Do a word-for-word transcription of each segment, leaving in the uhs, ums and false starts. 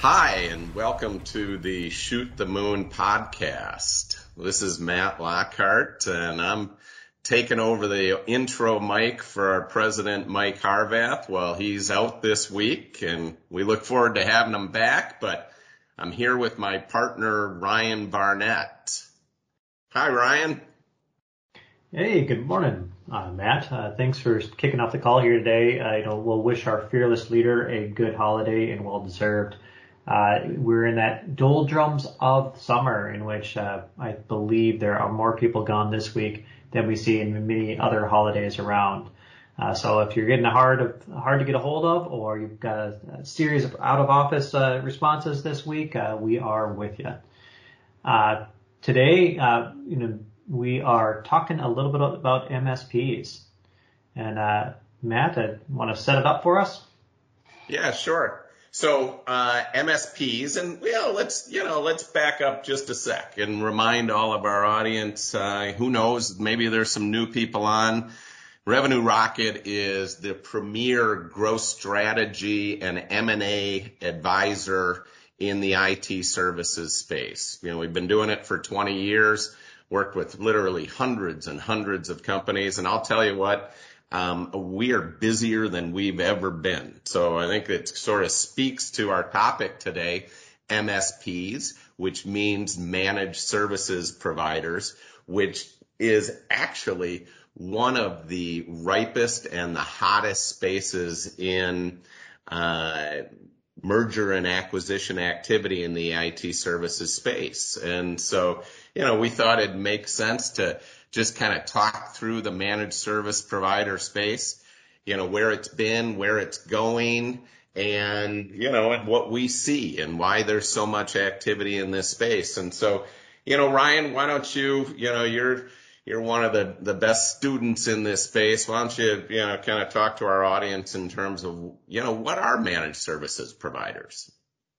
Hi, and welcome to the Shoot the Moon podcast. This is Matt Lockhart, and I'm taking over the intro mic for our president, Mike Harvath, while he's out this week, and we look forward to having him back, but I'm here with my partner, Ryan Barnett. Hi, Ryan. Hey, good morning, uh, Matt. Uh, thanks for kicking off the call here today. Uh, you know, we'll wish our fearless leader a good holiday and well-deserved. Uh, we're in that doldrums of summer in which uh, I believe there are more people gone this week than we see in many other holidays around. Uh, so if you're getting hard of, hard to get a hold of, or you've got a, a series of out-of-office uh, responses this week, uh, we are with you. Uh, today, uh, you know, we are talking a little bit about M S Ps. And uh, Matt, I want to set it up for us. Yeah, sure. So, uh, M S Ps, and, you know, let's, you know, let's back up just a sec and remind all of our audience, uh, who knows, maybe there's some new people on. Revenue Rocket is the premier growth strategy and M and A advisor in the I T services space. You know, we've been doing it for twenty years, worked with literally hundreds and hundreds of companies, and I'll tell you what, Um, we are busier than we've ever been. So I think it sort of speaks to our topic today, M S Ps, which means managed services providers, which is actually one of the ripest and the hottest spaces in uh, merger and acquisition activity in the I T services space. And so, you know, we thought it'd make sense to just kind of talk through the managed service provider space, you know, where it's been, where it's going, and, you know, and what we see and why there's so much activity in this space. And so, you know, Ryan, why don't you, you know, you're, you're one of the, the best students in this space. Why don't you, you know, kind of talk to our audience in terms of, you know, what are managed services providers?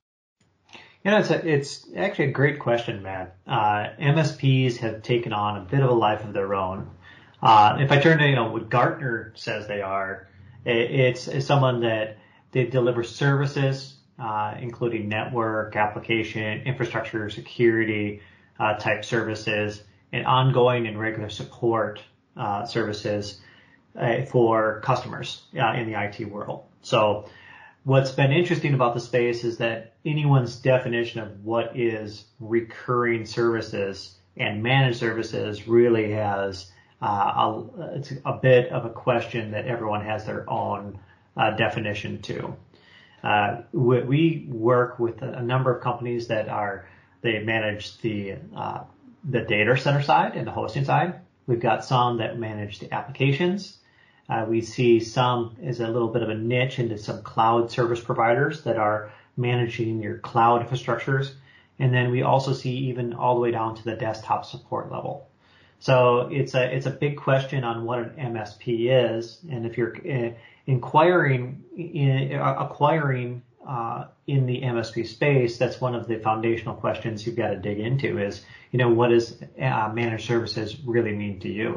You know, it's a, it's actually a great question, Matt. Uh, M S Ps have taken on a bit of a life of their own. Uh, if I turn to, you know, what Gartner says they are, it, it's, it's someone that they deliver services, uh, including network, application, infrastructure, security, uh, type services, and ongoing and regular support, uh, services, uh, for customers, uh, in the I T world. So, what's been interesting about the space is that anyone's definition of what is recurring services and managed services really has uh, a, it's a bit of a question that everyone has their own uh, definition to. Uh, we, we work with a, a number of companies that are they manage the uh, the data center side and the hosting side. We've got some that manage the applications. Uh, we see some as a little bit of a niche into some cloud service providers that are managing your cloud infrastructures. And then we also see even all the way down to the desktop support level. So it's a, it's a big question on what an M S P is. And if you're uh, inquiring, in, uh, acquiring, uh, in the M S P space, that's one of the foundational questions you've got to dig into is, you know, what does uh, managed services really mean to you?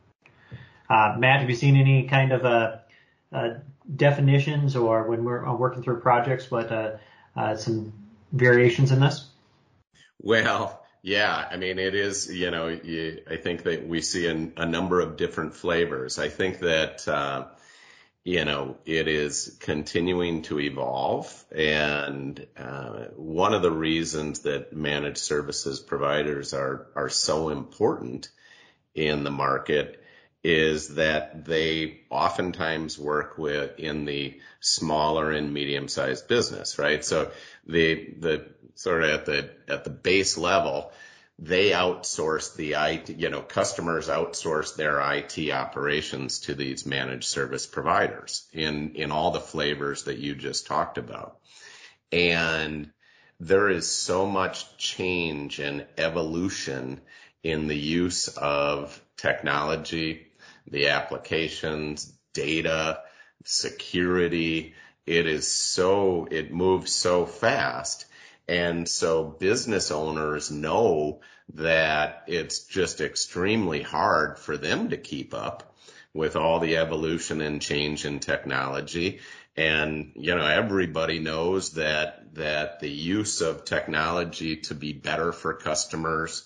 Uh, Matt, have you seen any kind of uh, uh, definitions, or when we're working through projects, what uh, uh, some variations in this? Well, yeah, I mean, it is, you know, you, I think that we see an, a number of different flavors. I think that, uh, you know, it is continuing to evolve. And uh, one of the reasons that managed services providers are, are so important in the market is that they oftentimes work with in the smaller and medium-sized business, right? So the the sort of at the at the base level, they outsource the I T, you know, customers outsource their I T operations to these managed service providers in in all the flavors that you just talked about. And there is so much change and evolution in the use of technology, the applications, data, security. It is so, it moves so fast. And so business owners know that it's just extremely hard for them to keep up with all the evolution and change in technology. And, you know, everybody knows that, that the use of technology to be better for customers,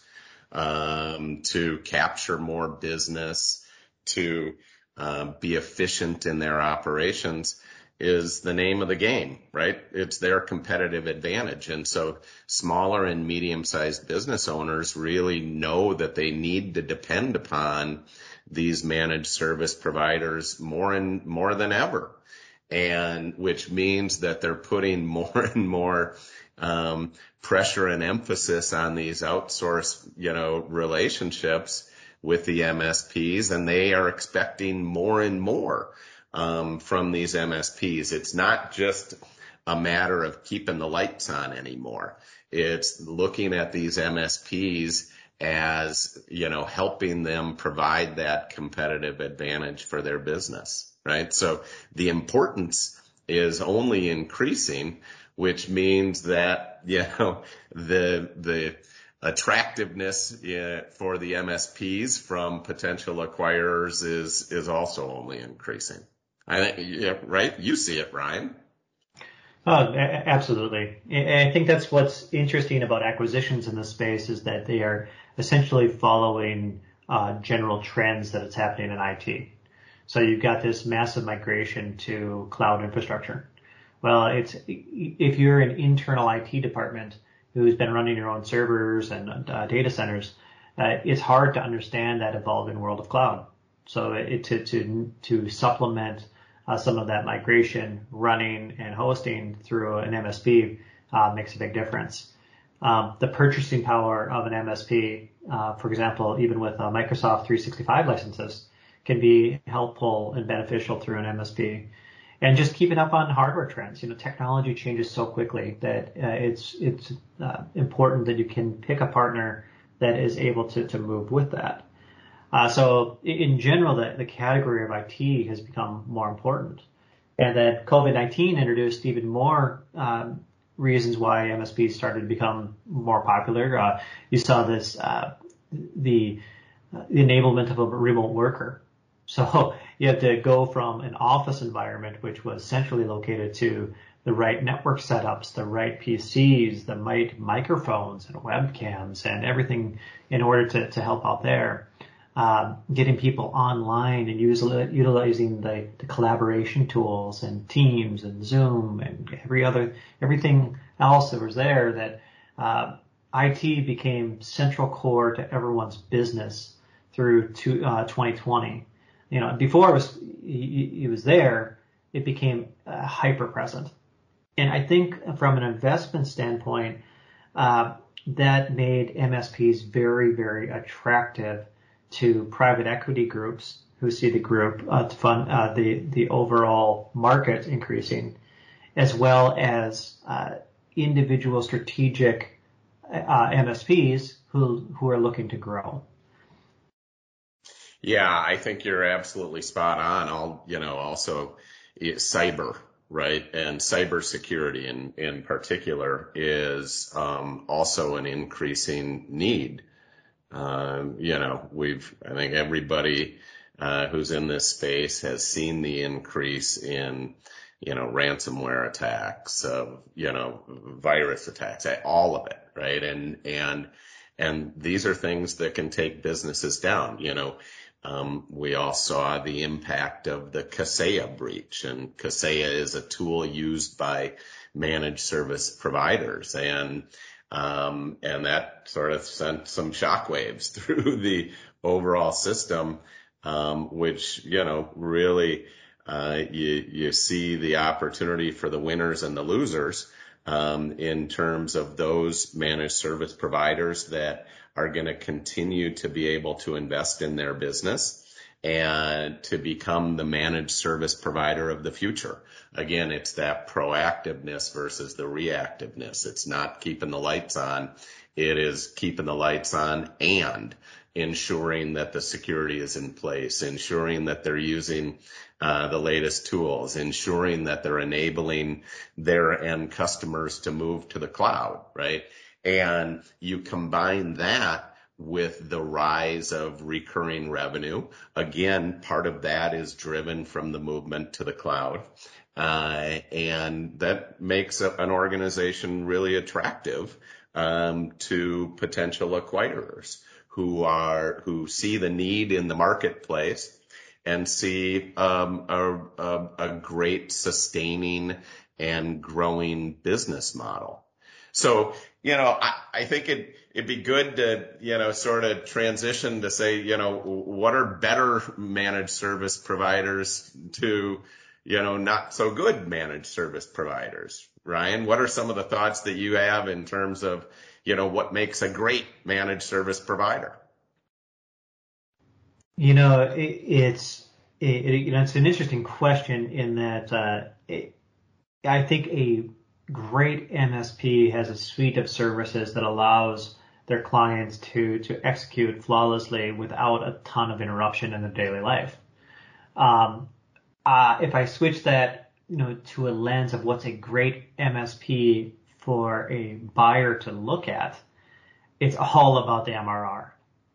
um, to capture more business, to, uh, be efficient in their operations is the name of the game, right? It's their competitive advantage. And so smaller and medium-sized business owners really know that they need to depend upon these managed service providers more and more than ever. And which means that they're putting more and more um, pressure and emphasis on these outsourced, you know, relationships with the M S Ps, and they are expecting more and more um, from these M S Ps. It's not just a matter of keeping the lights on anymore. It's looking at these M S Ps as, you know, helping them provide that competitive advantage for their business. Right. So the importance is only increasing, which means that, you know, the, the attractiveness for the M S Ps from potential acquirers is, is also only increasing. I think, yeah, right. You see it, Ryan. Oh, absolutely. And I think that's what's interesting about acquisitions in this space is that they are essentially following uh, general trends that it's happening in I T. So you've got this massive migration to cloud infrastructure. Well, it's if you're an internal I T department who's been running your own servers and uh, data centers, uh, it's hard to understand that evolving world of cloud. So it, to to to supplement uh, some of that migration, running and hosting through an M S P uh, makes a big difference. Um, the purchasing power of an M S P, uh, for example, even with uh, Microsoft three sixty-five licenses, can be helpful and beneficial through an M S P. And just keeping up on hardware trends. You know, technology changes so quickly that uh, it's it's uh, important that you can pick a partner that is able to, to move with that. Uh, so in general, the, the category of I T has become more important. And that COVID nineteen introduced even more um, reasons why M S Ps started to become more popular. Uh, you saw this, uh, the, uh, the enablement of a remote worker. So you have to go from an office environment, which was centrally located, to the right network setups, the right P Cs, the right microphones and webcams and everything in order to, to help out there. Uh, getting people online and use, utilizing the, the collaboration tools and Teams and Zoom and every other, everything else that was there that, uh, I T became central core to everyone's business through to, uh, twenty twenty. You know, before it was, it was there, it became uh, hyper present. And I think from an investment standpoint, uh, that made M S Ps very, very attractive to private equity groups who see the group uh, to fund uh, the the overall market increasing, as well as uh, individual strategic uh, M S Ps who who are looking to grow. Yeah, I think you're absolutely spot on. I'll, you know, also cyber, right? And cybersecurity in, in particular is um, also an increasing need. Um, you know, we've, I think everybody uh, who's in this space has seen the increase in, you know, ransomware attacks, of, you know, virus attacks, all of it, right? And, and, and these are things that can take businesses down, you know. Um, we all saw the impact of the Kaseya breach, and Kaseya is a tool used by managed service providers, and um, and that sort of sent some shockwaves through the overall system, um, which, you know, really uh, you you see the opportunity for the winners and the losers um, in terms of those managed service providers that are going to continue to be able to invest in their business and to become the managed service provider of the future. Again, it's that proactiveness versus the reactiveness. It's not keeping the lights on. It is keeping the lights on and ensuring that the security is in place, ensuring that they're using uh, the latest tools, ensuring that they're enabling their end customers to move to the cloud, right? And you combine that with the rise of recurring revenue. Again, part of that is driven from the movement to the cloud. Uh, and that makes a, an organization really attractive um, to potential acquirers who are who see the need in the marketplace and see um, a, a, a great sustaining and growing business model. So, you know, I, I think it, it'd be good to, you know, sort of transition to say, you know, what are better managed service providers to, you know, not so good managed service providers? Ryan, what are some of the thoughts that you have in terms of, you know, what makes a great managed service provider? You know, it, it's, it, you know, it's an interesting question in that, uh, it, I think a great M S P has a suite of services that allows their clients to, to execute flawlessly without a ton of interruption in their daily life. Um, uh, if I switch that, you know, to a lens of what's a great M S P for a buyer to look at, it's all about the M R R.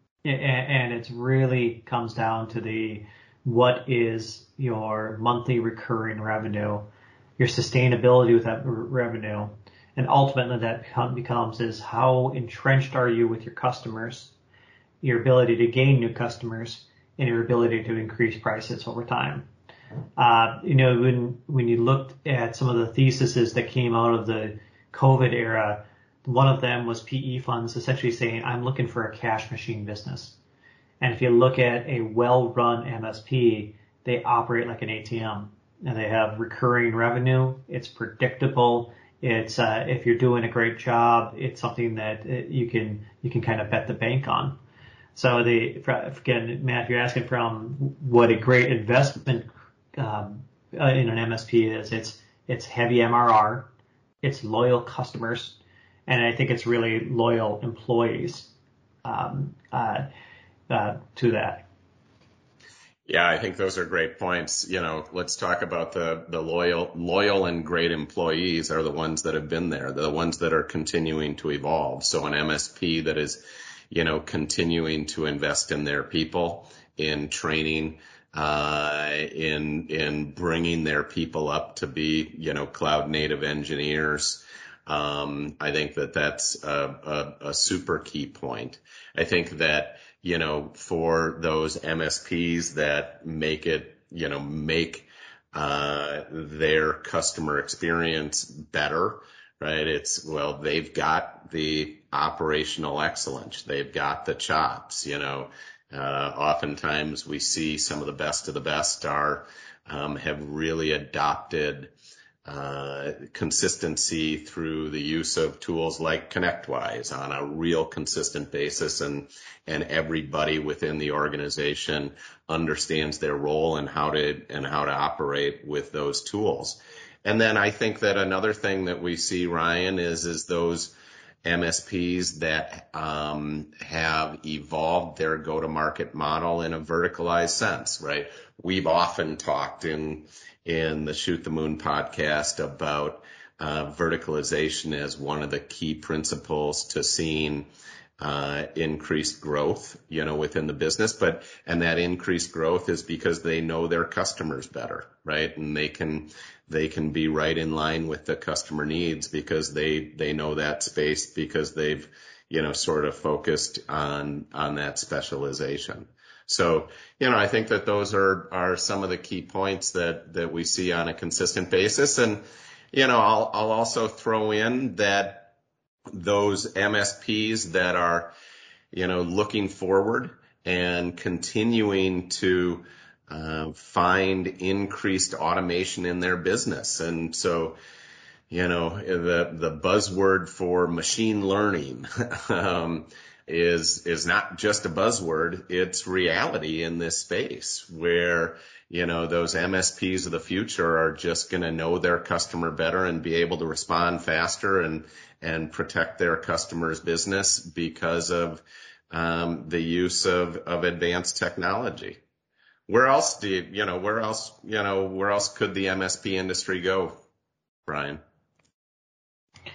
And it really comes down to the, what is your monthly recurring revenue, your sustainability with that revenue, and ultimately that becomes is how entrenched are you with your customers, your ability to gain new customers, and your ability to increase prices over time. Uh, you know, when when you looked at some of the theses that came out of the COVID era, one of them was P E funds essentially saying, I'm looking for a cash machine business. And if you look at a well-run M S P, they operate like an A T M. And they have recurring revenue. It's predictable. It's uh, if you're doing a great job, it's something that you can you can kind of bet the bank on. So the again, Matt, you're asking from what a great investment um, in an M S P is. It's it's heavy M R R. It's loyal customers. And I think it's really loyal employees um, uh, uh, to that. Yeah, I think those are great points. You know, let's talk about the, the loyal, loyal and great employees are the ones that have been there. They're the ones that are continuing to evolve. So an M S P that is, you know, continuing to invest in their people, in training, uh, in, in bringing their people up to be, you know, cloud native engineers. Um, I think that that's a, a, a super key point. I think that, you know, for those M S Ps that make it, you know, make, uh, their customer experience better, right? It's, well, they've got the operational excellence. They've got the chops, you know, uh, oftentimes we see some of the best of the best are, um, have really adopted Uh, consistency through the use of tools like ConnectWise on a real consistent basis, and and everybody within the organization understands their role and how to and how to operate with those tools. And then I think that another thing that we see, Ryan, is is those M S Ps that um, have evolved their go-to-market model in a verticalized sense, right? We've often talked in in the Shoot the Moon podcast about uh, verticalization as one of the key principles to seeing uh, increased growth, you know, within the business. But and that increased growth is because they know their customers better, right? And they can they can be right in line with the customer needs because they they know that space because they've, you know, sort of focused on on that specialization. So, you know, I think that those are, are some of the key points that, that we see on a consistent basis. And, you know, I'll, I'll also throw in that those M S Ps that are, you know, looking forward and continuing to uh, find increased automation in their business. And so, you know, the, the buzzword for machine learning, um, is, is not just a buzzword. It's reality in this space where, you know, those M S Ps of the future are just going to know their customer better and be able to respond faster and, and protect their customer's business because of, um, the use of, of advanced technology. Where else do you, you know, where else, you know, where else could the M S P industry go, Brian?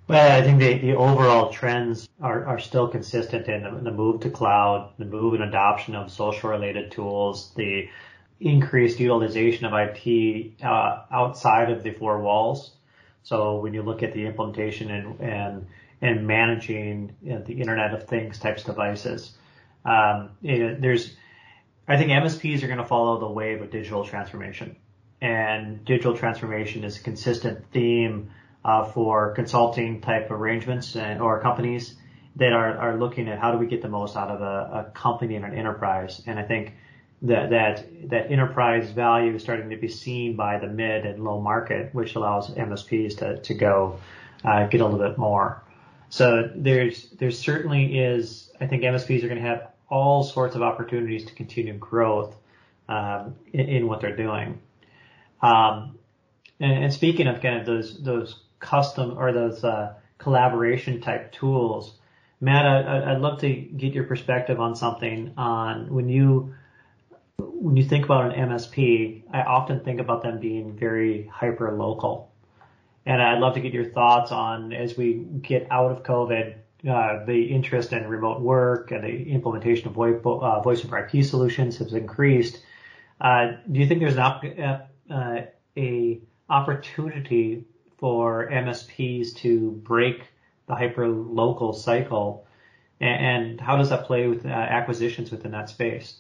Well, I think the, the overall trends are, are still consistent in the, the move to cloud, the move and adoption of social related tools, the increased utilization of I T uh, outside of the four walls. So when you look at the implementation and and, and managing, you know, the Internet of Things types devices, um, you know, there's, I think M S Ps are going to follow the wave of digital transformation, and digital transformation is a consistent theme uh, for consulting type arrangements and, or companies that are, are looking at how do we get the most out of a, a company and an enterprise. And I think that, that, that enterprise value is starting to be seen by the mid and low market, which allows M S Ps to, to go, uh, get a little bit more. So there's, there certainly is, I think M S Ps are going to have all sorts of opportunities to continue growth, um, in, in what they're doing. Um, and, and speaking of kind of those, those custom or those, uh, collaboration type tools, Matt, I, I'd love to get your perspective on something on when you, when you think about an M S P, I often think about them being very hyper local. And I'd love to get your thoughts on, as we get out of COVID, uh, the interest in remote work and the implementation of voice, uh, voice over I P solutions has increased. Uh, do you think there's an op- uh, a opportunity for M S Ps to break the hyper local cycle, and, and how does that play with uh, acquisitions within that space?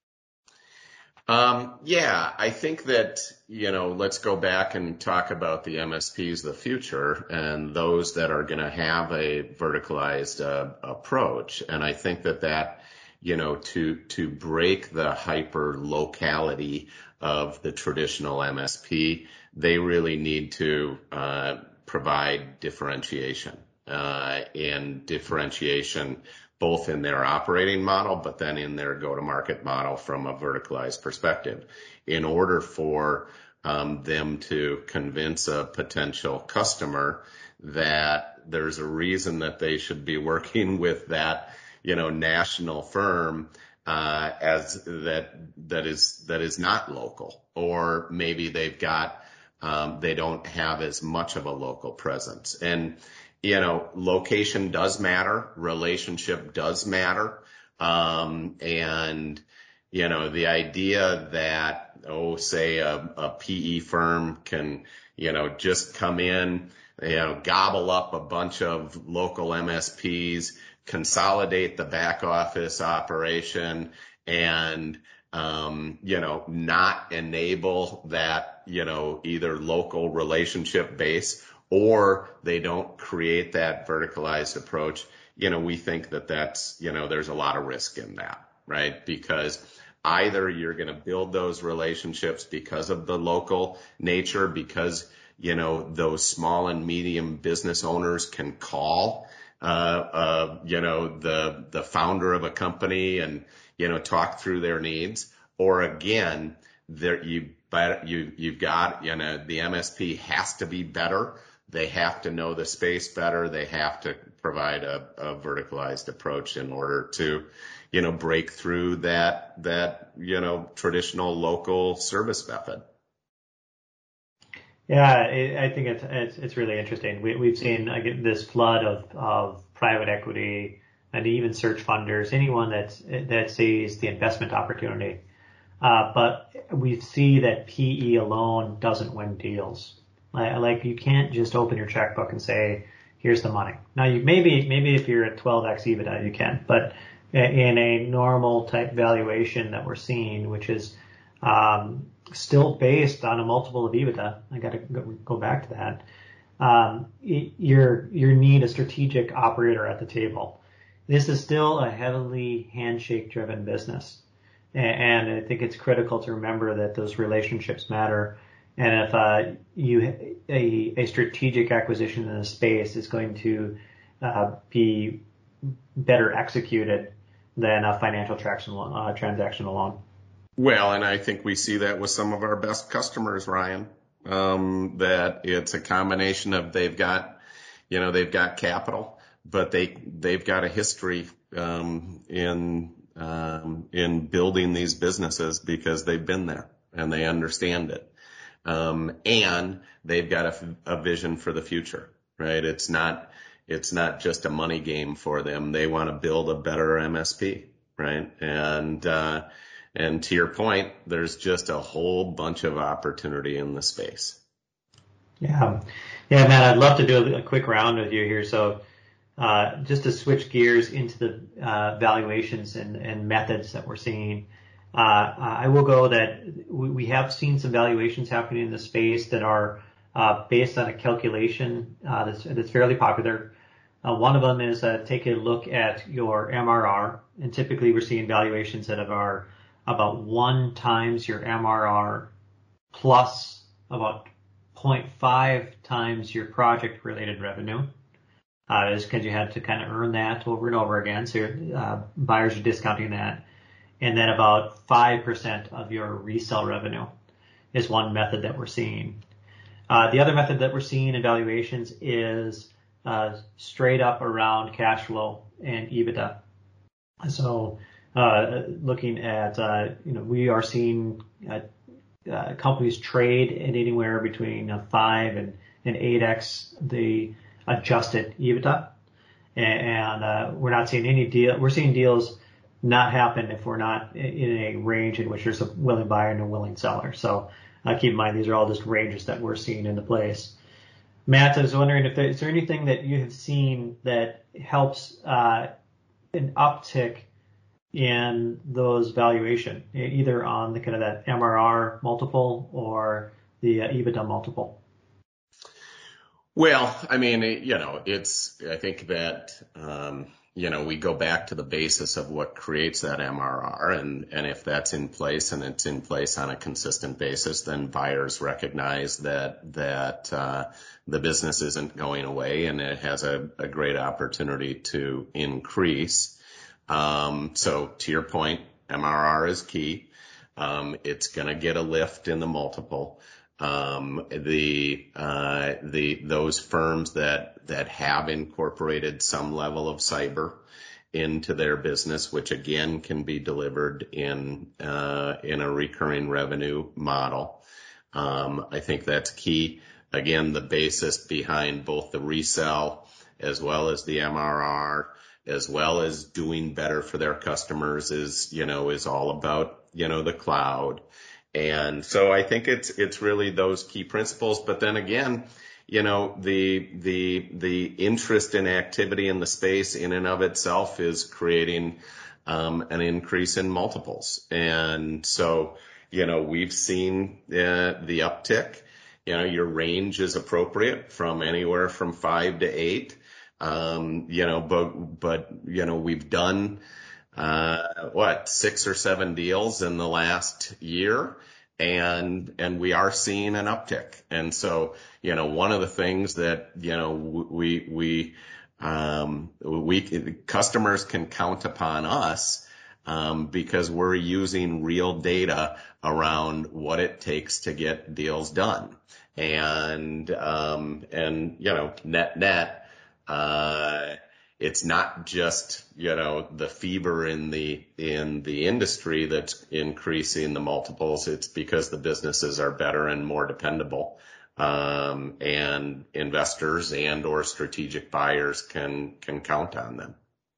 Um, yeah, I think that, you know, let's go back and talk about the M S Ps of the future and those that are going to have a verticalized uh, approach. And I think that that, you know, to, to break the hyper locality of the traditional M S P, they really need to, uh, provide differentiation, uh, and differentiation both in their operating model, but then in their go-to-market model from a verticalized perspective, in order for um, them to convince a potential customer that there's a reason that they should be working with that, you know, national firm uh, as that that is that is not local, or maybe they've got um, they don't have as much of a local presence. And you know, location does matter, relationship does matter. Um, and, you know, the idea that, oh, say a, a P E firm can, you know, just come in, you know, gobble up a bunch of local M S Ps, consolidate the back office operation, and, um, you know, not enable that, you know, either local relationship base, or they don't create that verticalized approach. You know, we think that that's, you know, there's a lot of risk in that, right? Because either you're going to build those relationships because of the local nature, because, you know, those small and medium business owners can call, uh, uh, you know, the, the founder of a company and, you know, talk through their needs. Or again, there, you, but you, you've got, you know, the M S P has to be better. They have to know the space better. They have to provide a, a verticalized approach in order to, you know, break through that, that, you know, traditional local service method. Yeah, I think it's, it's, it's really interesting. We, we've seen uh, this flood of, of private equity and even search funders, anyone that's, that sees the investment opportunity. Uh, but we see that P E alone doesn't win deals. Like, you can't just open your checkbook and say, here's the money. Now, you maybe, maybe if you're at twelve x EBITDA, you can, but in a normal type valuation that we're seeing, which is, um, still based on a multiple of EBITDA, I gotta go back to that. Um, you're, you need a strategic operator at the table. This is still a heavily handshake driven business. And I think it's critical to remember that those relationships matter. And if uh, you a, a strategic acquisition in a space is going to uh, be better executed than a financial traction, uh, transaction alone. Well, and I think we see that with some of our best customers, Ryan. Um, that it's a combination of they've got, you know, they've got capital, but they they've got a history um, in um, in building these businesses because they've been there and they understand it. Um, and they've got a, a vision for the future. right? It's not, it's not just a money game for them. They want to build a better M S P, right? And, uh, and to your point, there's just a whole bunch of opportunity in the space. Yeah. Yeah, Matt, I'd love to do a quick round with you here. So, uh, just to switch gears into the, uh, valuations and, and methods that we're seeing. Uh, I will go that we, we have seen some valuations happening in the space that are, uh, based on a calculation, uh, that's, that's fairly popular. Uh, one of them is, uh, take a look at your M R R, and typically we're seeing valuations that are about one times your M R R plus about zero point five times your project related revenue. Uh, is because you had to kind of earn that over and over again. So your, uh, buyers are discounting that. And then about five percent of your resale revenue is one method that we're seeing. Uh, the other method that we're seeing in valuations is, uh, straight up around cash flow and EBITDA. So, uh, looking at, uh, you know, we are seeing, uh, uh, companies trade at anywhere between a five and an eight X the adjusted EBITDA. And, uh, we're not seeing any deal, we're seeing deals not happen if we're not in a range in which there's a willing buyer and a willing seller. So, uh, keep in mind, these are all just ranges that we're seeing into place. Matt, I was wondering if there, is there anything that you have seen that helps, uh, an uptick in those valuation, either on the kind of that M R R multiple or the uh, EBITDA multiple? Well, I mean, you know, it's, I think that, um, you know, we go back to the basis of what creates that M R R, and, and if that's in place and it's in place on a consistent basis, then buyers recognize that, that, uh, the business isn't going away and it has a, a great opportunity to increase. Um, so to your point, M R R is key. Um, it's going to get a lift in the multiple. Um, the, uh, the, those firms that, that have incorporated some level of cyber into their business, which again can be delivered in, uh, in a recurring revenue model. Um, I think that's key. Again, the basis behind both the resell as well as the M R R, as well as doing better for their customers is, you know, is all about, you know, the cloud. And so I think it's, it's really those key principles. But then again, you know, the, the, the interest and activity in the space in and of itself is creating, um, an increase in multiples. And so, you know, we've seen, uh, the uptick. You know, your range is appropriate from anywhere from five to eight. Um, you know, but, but, you know, we've done, uh, what, six or seven deals in the last year, and, and we are seeing an uptick. And so, you know, one of the things that, you know, we, we, um, we, customers can count upon us, um, because we're using real data around what it takes to get deals done. And, um, and, you know, net, net, Uh, it's not just, you know, the fever in the, in the industry that's increasing the multiples. It's because the businesses are better and more dependable. Um, and investors and or strategic buyers can, can count on them.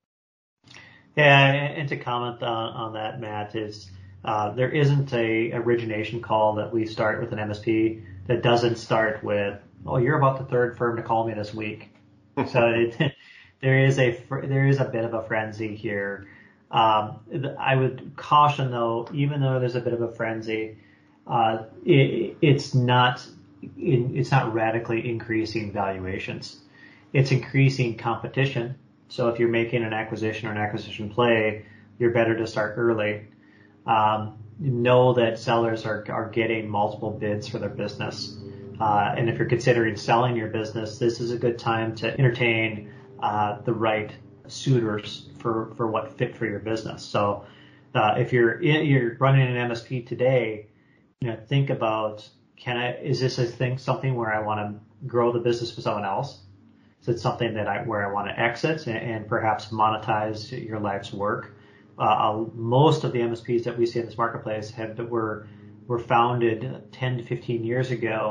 Yeah. And to comment on, on that, Matt, is, uh, there isn't a origination call that we start with an M S P that doesn't start with, oh, you're about the third firm to call me this week. So it, there is a there is a bit of a frenzy here. Um, I would caution, though, even though there's a bit of a frenzy, uh, it, it's not it's not radically increasing valuations. It's increasing competition. So if you're making an acquisition or an acquisition play, you're better to start early. Um, know that sellers are are getting multiple bids for their business. Uh, and if you're considering selling your business, this is a good time to entertain uh, the right suitors for, for what fit for your business. So uh, if you're in, you're running an M S P today, you know, think about, can I, is this a thing, something where I want to grow the business for someone else? Is it something that I, where I want to exit and, and perhaps monetize your life's work? Uh, most of the M S Ps that we see in this marketplace have, were, were founded ten to fifteen years ago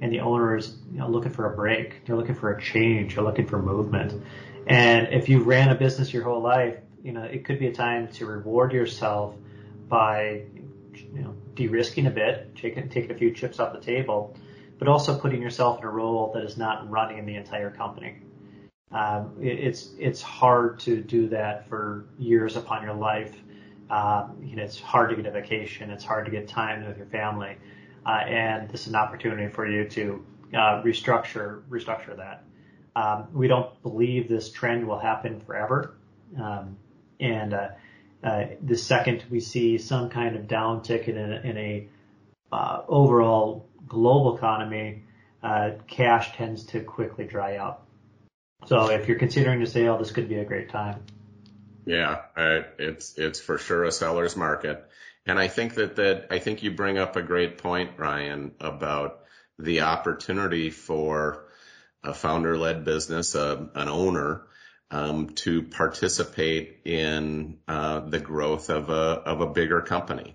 and the owner is, you know, looking for a break. They're looking for a change. They're looking for movement. And if you ran a business your whole life, you know, it could be a time to reward yourself by, you know, de-risking a bit, taking, taking a few chips off the table, but also putting yourself in a role that is not running the entire company. Um, it, it's it's hard to do that for years upon your life. Uh, you know, it's hard to get a vacation. It's hard to get time with your family, uh, and this is an opportunity for you to uh, restructure restructure that. Um, we don't believe this trend will happen forever, um, and uh, uh, the second we see some kind of downtick in a, in a uh, overall global economy, uh, cash tends to quickly dry up. So if you're considering a sale, this could be a great time. Yeah, uh, it's it's for sure a seller's market, and I think that that I think you bring up a great point, Ryan, about the opportunity for a founder-led business, uh, an owner, um, to participate in uh, the growth of a of a bigger company,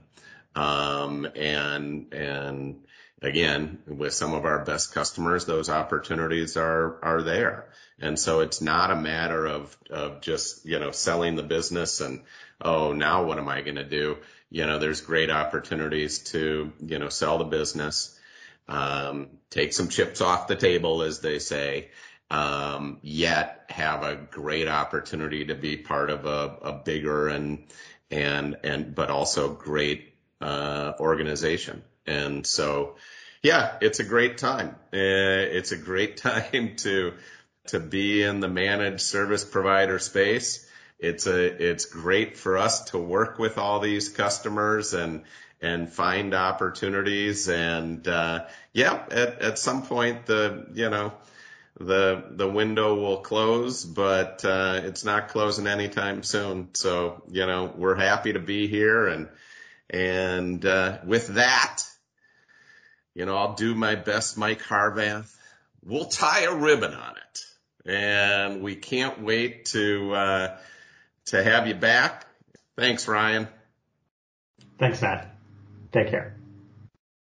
um, and and again, with some of our best customers, those opportunities are are there. And so it's not a matter of, of just, you know, selling the business and, oh, now what am I going to do? You know, there's great opportunities to, you know, sell the business, um, take some chips off the table, as they say, um, yet have a great opportunity to be part of a, a bigger and, and, and, but also great, uh, organization. And so, yeah, it's a great time. Uh, it's a great time to, to be in the managed service provider space. It's a, it's great for us to work with all these customers and, and find opportunities. And, uh, yeah, at, at some point the, you know, the, the window will close, but, uh, it's not closing anytime soon. So, you know, we're happy to be here. And, and, uh, with that, you know, I'll do my best, Mike Harvath. We'll tie a ribbon on it. And we can't wait to uh, to have you back. Thanks, Ryan. Thanks, Matt. Take care.